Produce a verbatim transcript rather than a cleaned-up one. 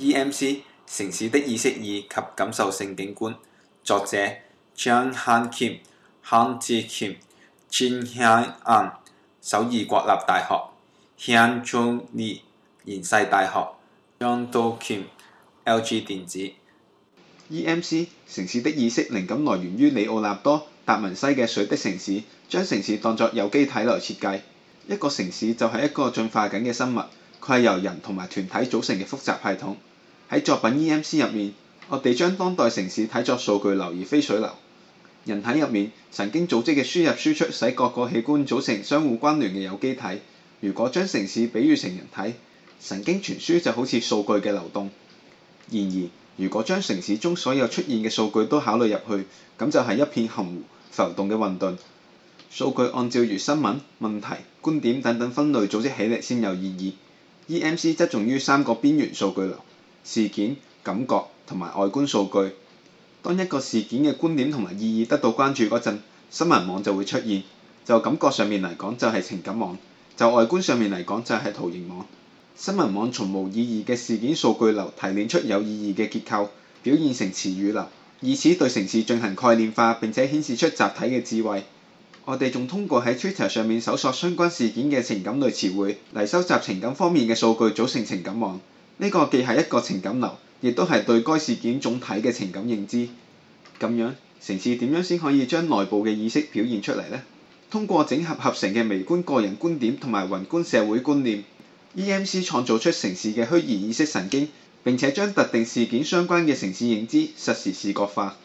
E M C 城市的意識意及感受性景觀，作者張漢謙、康志謙、陳香安，首爾國立大學、香中利延世大學、張都謙 L G 電子。 E M C 城市的意識靈感來源於里奧納多·達文西嘅《水的城市》，將城市當作有機體來設計。一個城市就係一個進化緊嘅生物，佢係由人同埋團體組成嘅複雜系統。喺作品 E M C 入面，我哋將當代城市睇作數據流而非水流。人體入面神經組織嘅輸入輸出使各個器官組成相互關聯嘅有機體。如果將城市比喻成人體，神經傳輸就好似數據嘅流動。然而，如果將城市中所有出現嘅數據都考慮入去，咁就係一片含糊浮動嘅混沌。數據按照如新聞、問題、觀點等等分類組織起嚟先有意義。E M C 側重於三個邊緣數據流：事件、感覺同埋外觀數據。當一個事件嘅觀點同埋意義得到關注嗰陣，新聞網就會出現。就感覺上面嚟講就係情感網，就外觀上面嚟講就係圖形網。新聞網從無意義嘅事件數據流提煉出有意義嘅結構，表現成詞語流，以此對城市進行概念化並且顯示出集體嘅智慧。我哋仲通過喺 Twitter 上面搜索相關事件嘅情感類詞彙嚟收集情感方面嘅數據，組成情感網。呢個既係一個情感流，亦都係對該事件總體嘅情感認知。咁樣，城市點樣先可以將內部嘅意識表現出嚟呢？通過整合合成嘅微觀個人觀點同埋宏觀社會觀念， E M C 創造出城市嘅虛擬意識神經，並且將特定事件相關嘅城市認知實時視覺化。